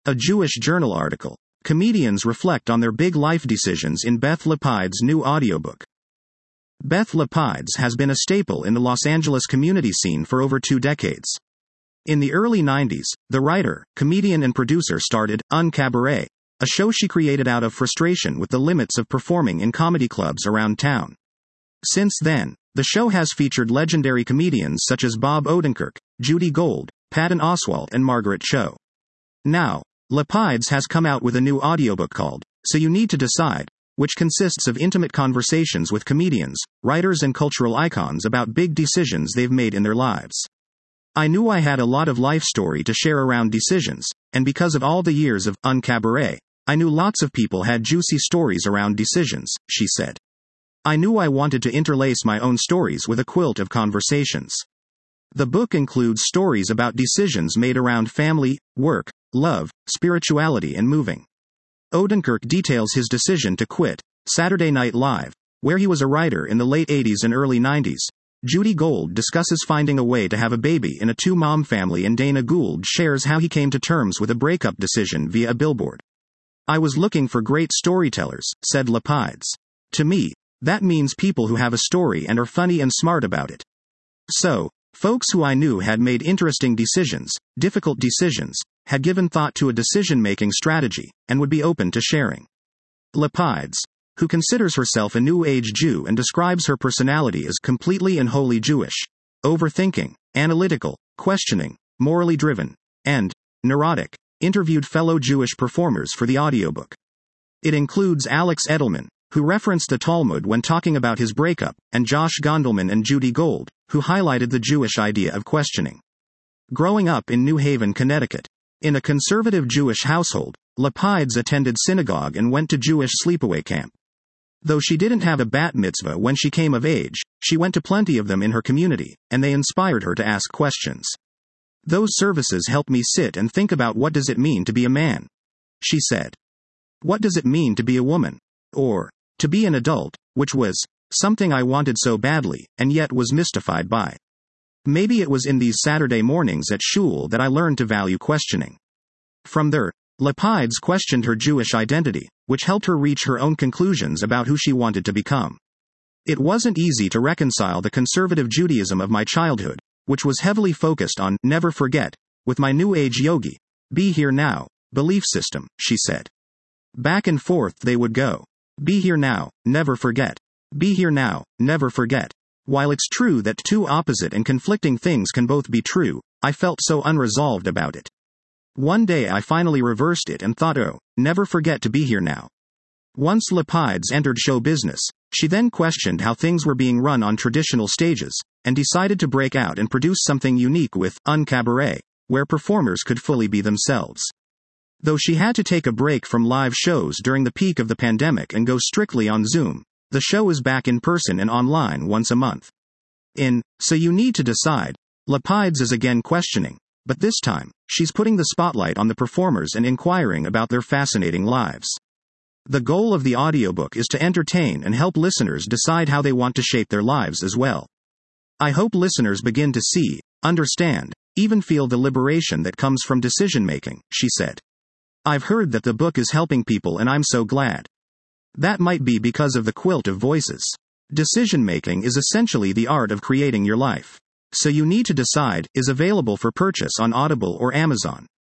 A Jewish Journal article. Comedians reflect on their big life decisions in Beth Lapide's new audiobook. Beth Lapides has been a staple in the Los Angeles community scene for over 2 decades. In the early 90s, the writer, comedian and producer started Uncabaret, a show she created out of frustration with the limits of performing in comedy clubs around town. Since then, the show has featured legendary comedians such as Bob Odenkirk, Judy Gold, Patton Oswalt and Margaret Cho. Now, Lapides has come out with a new audiobook called So You Need to Decide, which consists of intimate conversations with comedians, writers and cultural icons about big decisions they've made in their lives. I knew I had a lot of life story to share around decisions, and because of all the years of Uncabaret, I knew lots of people had juicy stories around decisions, she said. I knew I wanted to interlace my own stories with a quilt of conversations. The book includes stories about decisions made around family, work, love, spirituality and moving. Odenkirk details his decision to quit Saturday Night Live, where he was a writer in the late 80s and early 90s. Judy Gold discusses finding a way to have a baby in a 2-mom family, and Dana Gould shares how he came to terms with a breakup decision via a billboard. I was looking for great storytellers, said Lapides. To me, that means people who have a story and are funny and smart about it. So, folks who I knew had made interesting decisions, difficult decisions, had given thought to a decision-making strategy, and would be open to sharing. Lapides, who considers herself a New Age Jew and describes her personality as completely and wholly Jewish, overthinking, analytical, questioning, morally driven, and neurotic, interviewed fellow Jewish performers for the audiobook. It includes Alex Edelman, who referenced the Talmud when talking about his breakup, and Josh Gondelman and Judy Gold, who highlighted the Jewish idea of questioning. Growing up in New Haven, Connecticut, in a conservative Jewish household, Lapides attended synagogue and went to Jewish sleepaway camp. Though she didn't have a bat mitzvah when she came of age, she went to plenty of them in her community, and they inspired her to ask questions. Those services helped me sit and think about what does it mean to be a man, she said. What does it mean to be a woman? Or, to be an adult, which was something I wanted so badly, and yet was mystified by. Maybe it was in these Saturday mornings at shul that I learned to value questioning. From there, Lapides questioned her Jewish identity, which helped her reach her own conclusions about who she wanted to become. It wasn't easy to reconcile the conservative Judaism of my childhood, which was heavily focused on never forget, with my New Age yogi, be here now, belief system, she said. Back and forth they would go. Be here now, never forget. Be here now, never forget. While it's true that 2 opposite and conflicting things can both be true, I felt so unresolved about it. One day I finally reversed it and thought, oh, never forget to be here now. Once Lapides entered show business, she then questioned how things were being run on traditional stages, and decided to break out and produce something unique with Uncabaret, where performers could fully be themselves. Though she had to take a break from live shows during the peak of the pandemic and go strictly on Zoom, the show is back in person and online once a month. In So You Need to Decide, Lapides is again questioning, but this time, she's putting the spotlight on the performers and inquiring about their fascinating lives. The goal of the audiobook is to entertain and help listeners decide how they want to shape their lives as well. I hope listeners begin to see, understand, even feel the liberation that comes from decision-making, she said. I've heard that the book is helping people and I'm so glad. That might be because of the quilt of voices. Decision-making is essentially the art of creating your life. So You Need to Decide is available for purchase on Audible or Amazon.